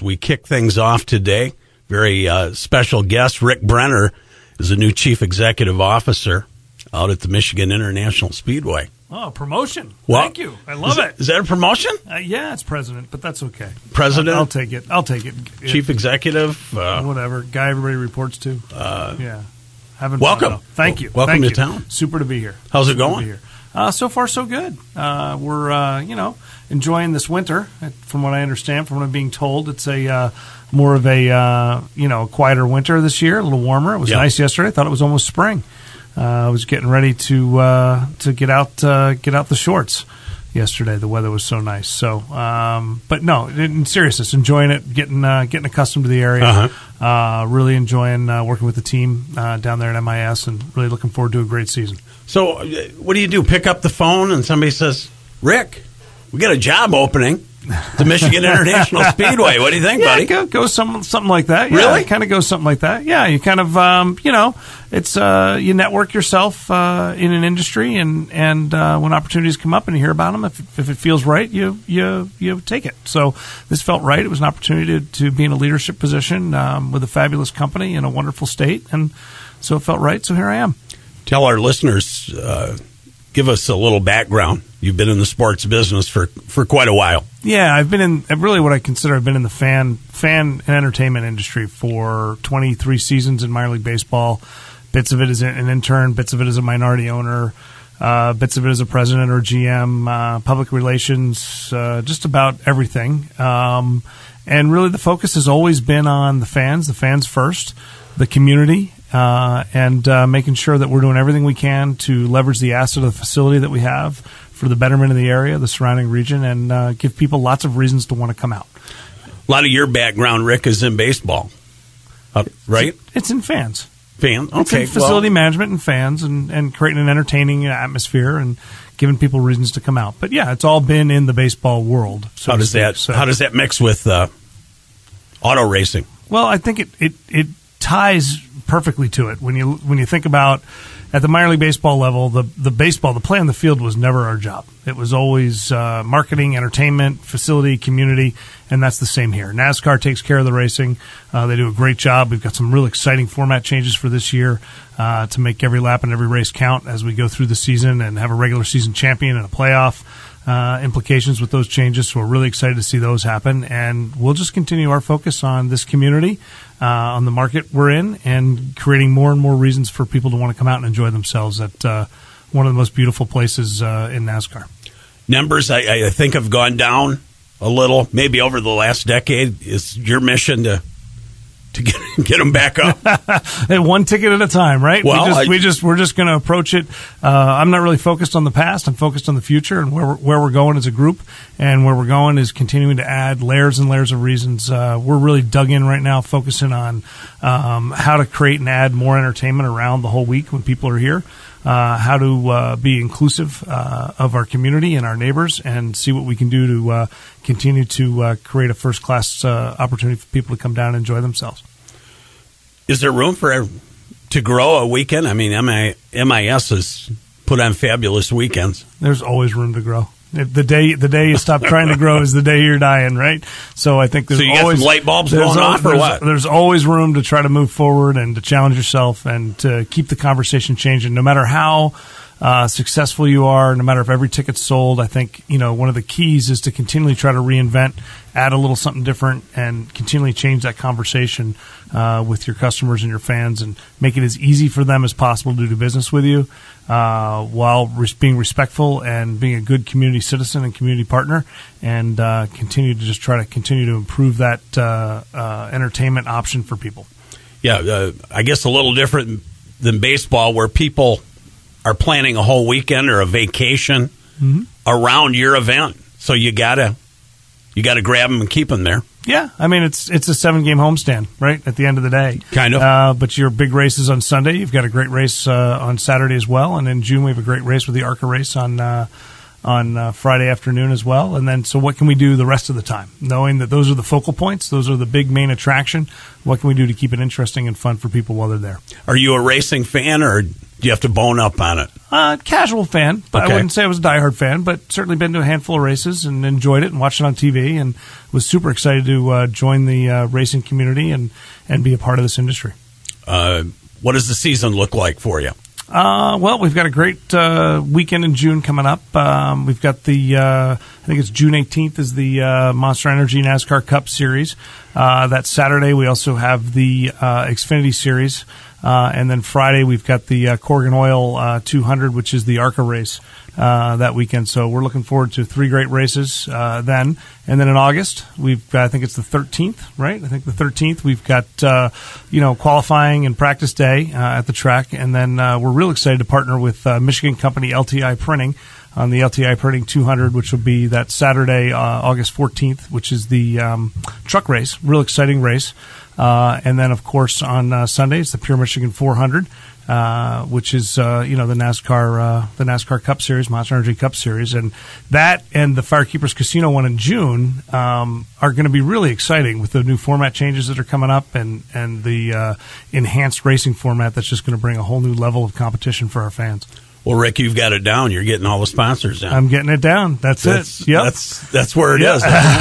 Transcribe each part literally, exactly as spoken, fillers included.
We kick things off today. Very uh, special guest, Rick Brenner, is the new Chief Executive Officer out at the Michigan International Speedway. Oh, promotion. Well, Thank you. I love is it. Is that a promotion? Uh, yeah, it's president, but that's okay. President? I'll, I'll take it. I'll take it. Chief it, Executive? Uh, whatever. Guy everybody reports to. Uh, yeah. Having welcome. Fun, Thank you. Welcome Thank to you. town. Super to be here. How's it Super going? To be here. Uh, so far, so good. Uh, we're, uh, you know, enjoying this winter. From what I understand, from what I'm being told, it's a uh, more of a, uh, you know, quieter winter this year, a little warmer. It was yeah. nice yesterday. I thought it was almost spring. Uh, I was getting ready to uh, to get out uh, get out the shorts yesterday. The weather was so nice. So, um, but no, in seriousness, enjoying it, getting uh, getting accustomed to the area. Uh-huh. Uh, really enjoying uh, working with the team uh, down there at M I S, and really looking forward to a great season. So, uh, what do you do? Pick up the phone and somebody says, "Rick, we got a job opening." The Michigan International Speedway. What do you think, yeah, buddy? Go, go some, something like that. Yeah, really? Kind of goes something like that. Yeah, you kind of, um, you know, it's uh, you network yourself uh, in an industry, and and uh, when opportunities come up and you hear about them, if if it feels right, you you you take it. So this felt right. It was an opportunity to, to be in a leadership position um, with a fabulous company in a wonderful state, and so it felt right. So here I am. Tell our listeners, uh, give us a little background. You've been in the sports business for, for quite a while. Yeah, I've been in really what I consider I've been in the fan fan and entertainment industry for twenty-three seasons in minor league baseball. Bits of it as an intern, bits of it as a minority owner, uh, bits of it as a president or G M, uh, public relations, uh, just about everything. Um, and really the focus has always been on the fans, the fans first, the community, uh, and uh, making sure that we're doing everything we can to leverage the asset of the facility that we have for the betterment of the area, the surrounding region, and uh, give people lots of reasons to want to come out. A lot of your background, Rick, is in baseball, uh, right? It's, it's in fans. Fans, okay. It's in facility well, management and fans, and, and creating an entertaining atmosphere and giving people reasons to come out. But yeah, it's all been in the baseball world. So how does speak. that So, How does that mix with uh, auto racing? Well, I think it, it, it ties perfectly to it when you when you think about. At the minor league baseball level, the, the baseball, the play on the field was never our job. It was always uh, marketing, entertainment, facility, community, and that's the same here. NASCAR takes care of the racing. Uh, they do a great job. We've got some real exciting format changes for this year uh, to make every lap and every race count as we go through the season and have a regular season champion and a playoff uh, implications with those changes. So we're really excited to see those happen, and we'll just continue our focus on this community, Uh, on the market we're in, and creating more and more reasons for people to want to come out and enjoy themselves at uh, one of the most beautiful places uh, in NASCAR. Numbers, I, I think, have gone down a little, maybe over the last decade. Is your mission to to get get them back up? One ticket at a time, right? Well, we just, I, we just we're just going to approach it. Uh, I'm not really focused on the past. I'm focused on the future and where we're, where we're going as a group. And where we're going is continuing to add layers and layers of reasons. Uh, we're really dug in right now, focusing on um, how to create and add more entertainment around the whole week when people are here. Uh, how to uh, be inclusive uh, of our community and our neighbors, and see what we can do to uh, continue to uh, create a first-class uh, opportunity for people to come down and enjoy themselves. Is there room for to grow a weekend? I mean, M I S has put on fabulous weekends. There's always room to grow. The day the day you stop trying to grow is the day you're dying, right? So I think there's so you always got some light bulbs going always, off, or there's, what? There's always room to try to move forward and to challenge yourself and to keep the conversation changing. No matter how uh, successful you are, no matter if every ticket's sold, I think you know one of the keys is to continually try to reinvent, add a little something different, and continually change that conversation uh, with your customers and your fans, and make it as easy for them as possible to do business with you. Uh, while res- being respectful and being a good community citizen and community partner, and uh, continue to just try to continue to improve that uh, uh, entertainment option for people. Yeah, uh, I guess a little different than baseball, where people are planning a whole weekend or a vacation mm-hmm. around your event. So you gotta you gotta grab them and keep them there. Yeah, I mean, it's it's a seven-game homestand, right, at the end of the day. Kind of. Uh, but your big race is on Sunday. You've got a great race uh, on Saturday as well. And in June, we have a great race with the ARCA race on uh, on uh, Friday afternoon as well. And then, so what can we do the rest of the time? Knowing that those are the focal points, those are the big main attraction, what can we do to keep it interesting and fun for people while they're there? Are you a racing fan, or do Do you have to bone up on it? Uh, casual fan, but Okay. I wouldn't say I was a diehard fan, but certainly been to a handful of races and enjoyed it and watched it on T V and was super excited to uh, join the uh, racing community and, and be a part of this industry. Uh, what does the season look like for you? Uh, well, we've got a great uh, weekend in June coming up. Um, we've got the, uh, I think it's June eighteenth is the uh, Monster Energy NASCAR Cup Series. Uh, that Saturday, we also have the uh, Xfinity Series. Uh, and then Friday, we've got the uh, Corgan Oil uh, two hundred, which is the ARCA race uh, that weekend. So we're looking forward to three great races uh, then. And then in August, we've got, I think it's the thirteenth, right? I think the thirteenth, we've got, uh, you know, qualifying and practice day uh, at the track. And then uh, we're real excited to partner with uh, Michigan company L T I Printing on the L T I Printing two hundred, which will be that Saturday, uh, August fourteenth, which is the um, truck race. Real exciting race. Uh, and then, of course, on uh, Sunday, it's the Pure Michigan four hundred, uh, which is, uh, you know, the NASCAR uh, the NASCAR Cup Series, Monster Energy Cup Series. And that and the Firekeepers Casino one in June um, are going to be really exciting with the new format changes that are coming up and, and the uh, enhanced racing format that's just going to bring a whole new level of competition for our fans. Well, Rick, you've got it down. You're getting all the sponsors down. I'm getting it down. That's, That's it. Yep. That's that's where it Yep. is.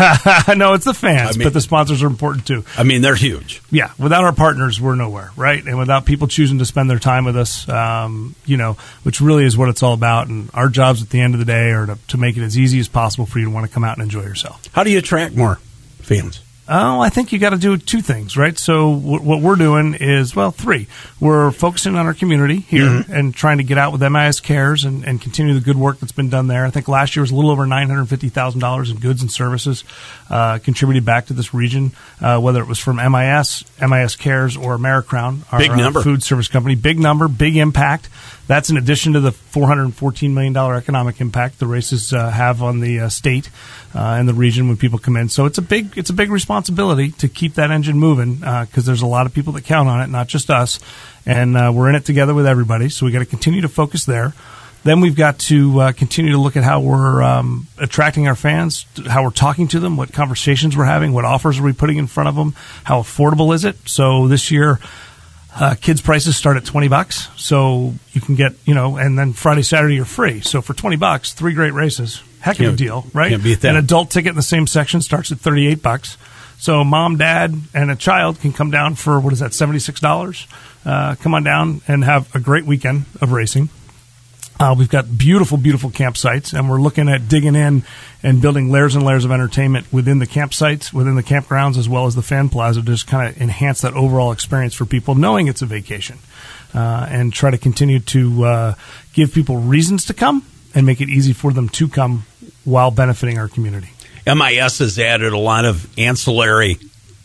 I know it's the fans, I mean- but the sponsors are important too. I mean, they're huge. Yeah, without our partners, we're nowhere, right? And without people choosing to spend their time with us, um, you know, which really is what it's all about. And our jobs at the end of the day are to, to make it as easy as possible for you to want to come out and enjoy yourself. How do you attract more fans? Oh, I think you got to do two things, right? So w- what we're doing is, well, three. We're focusing on our community here Mm-hmm. and trying to get out with M I S Cares and, and continue the good work that's been done there. I think last year was a little over nine hundred fifty thousand dollars in goods and services uh, contributed back to this region, uh, whether it was from M I S, M I S Cares, or AmeriCrown, our Big number. Uh, food service company. Big number, big impact. That's in addition to the four hundred fourteen million dollars economic impact the races uh, have on the uh, state uh, and the region when people come in. So it's a big it's a big responsibility to keep that engine moving because uh, there's a lot of people that count on it, not just us. And uh, we're in it together with everybody. So we got to continue to focus there. Then we've got to uh, continue to look at how we're um, attracting our fans, how we're talking to them, what conversations we're having, what offers are we putting in front of them, how affordable is it. So this year, Uh, kids' prices start at twenty bucks, so you can get, you know, and then Friday, Saturday you're free. So for twenty bucks, three great races, heck of a Can't- deal, right? can't beat that. An adult ticket in the same section starts at thirty-eight bucks. So mom, dad, and a child can come down for, what is that, seventy-six dollars? Uh, come on down and have a great weekend of racing. Uh, we've got beautiful, beautiful campsites, and we're looking at digging in and building layers and layers of entertainment within the campsites, within the campgrounds, as well as the fan plaza to just kind of enhance that overall experience for people, knowing it's a vacation, uh, and try to continue to uh, give people reasons to come and make it easy for them to come while benefiting our community. M I S has added a lot of ancillary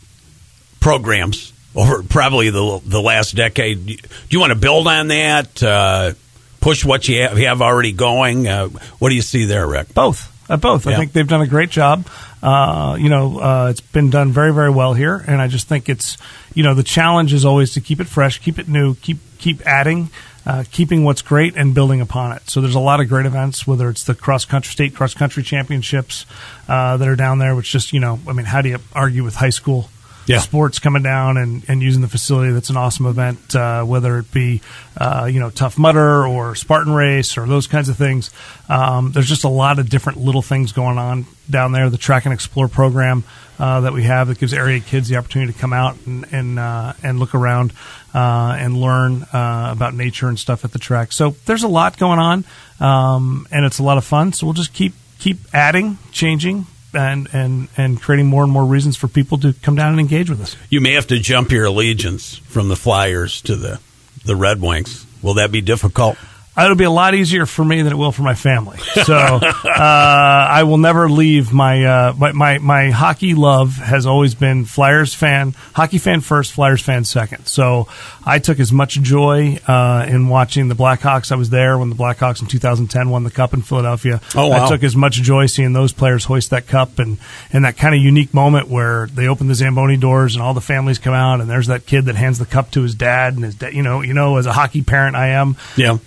programs over probably the the last decade. Do you want to build on that? Uh, push what you have, have already going? Uh, what do you see there, Rick? Both. Uh, both. I Yeah. think they've done a great job. Uh, you know, uh, it's been done very, very well here, and I just think it's, you know, the challenge is always to keep it fresh, keep it new, keep keep adding, uh, keeping what's great and building upon it. So there's a lot of great events, whether it's the cross country, state cross country championships uh, that are down there, which just, you know, I mean, how do you argue with high school? Yeah. Sports coming down and, and using the facility. That's an awesome event, uh, whether it be, uh, you know, Tough Mudder or Spartan Race or those kinds of things. Um, there's just a lot of different little things going on down there. The Track and Explore program uh, that we have that gives area kids the opportunity to come out and and, uh, and look around uh, and learn uh, about nature and stuff at the track. So there's a lot going on, um, and it's a lot of fun. So we'll just keep keep adding, changing, and, and, and creating more and more reasons for people to come down and engage with us. You may have to jump your allegiance from the Flyers to the, the Red Wings. Will that be difficult? It'll be a lot easier for me than it will for my family. So uh, I will never leave my, uh, my my my hockey love has always been Flyers fan, hockey fan first, Flyers fan second. So I took as much joy uh, in watching the Blackhawks. I was there when the Blackhawks in two thousand ten won the Cup in Philadelphia. Oh, wow. I took as much joy seeing those players hoist that cup and, and that kind of unique moment where they open the Zamboni doors and all the families come out and there's that kid that hands the cup to his dad and his dad, you know, you know, as a hockey parent I am. Yeah. Dad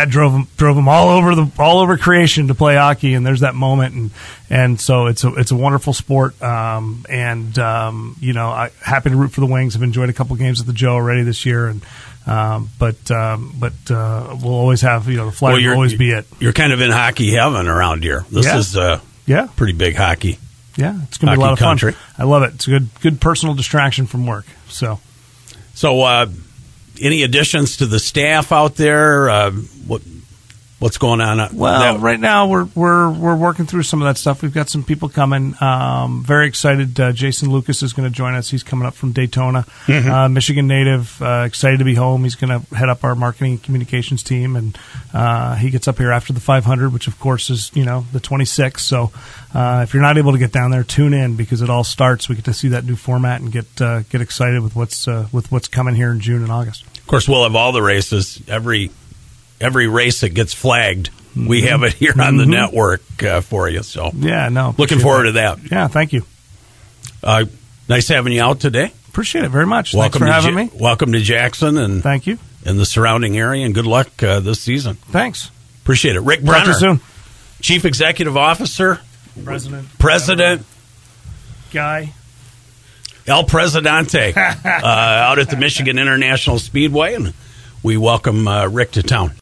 dad drove him drove him all over the all over creation to play hockey, and there's that moment, and and so it's a it's a wonderful sport, um, and um, you know, I happy to root for the Wings. I've enjoyed a couple games at the Joe already this year, and um, but um, but uh, we'll always have, you know, the Flyers well, will always be it. You're kind of in hockey heaven around here. This yeah. is uh, yeah pretty big hockey. Yeah, it's going to be a lot of country. fun. I love it. It's a good good personal distraction from work. So, so uh, any additions to the staff out there? Uh, what what's going on? Well, that? right right now we're we're we're working through some of that stuff. We've got some people coming. Um, very excited. Uh, Jason Lucas is going to join us. He's coming up from Daytona, Mm-hmm. uh, Michigan native. Uh, excited to be home. He's going to head up our marketing and communications team, and uh, he gets up here after the five hundred, which of course is, you know, the twenty-sixth. So uh, if you're not able to get down there, tune in, because it all starts. We get to see that new format and get uh, get excited with what's uh, with what's coming here in June and August. Of course, we'll have all the races. Every every race that gets flagged, mm-hmm. we have it here on the mm-hmm. network uh, for you. So yeah, no, looking forward that. to that. Yeah, thank you. Uh, nice having you out today. Appreciate it very much. Welcome Thanks for having ja- me. Welcome to Jackson, and thank you, and the surrounding area, and good luck uh, this season. Thanks. Appreciate it. Rick Talk to Brenner, you soon. Chief Executive Officer, President, President, Guy, El Presidente, uh, out at the Michigan International Speedway, and we welcome uh, Rick to town.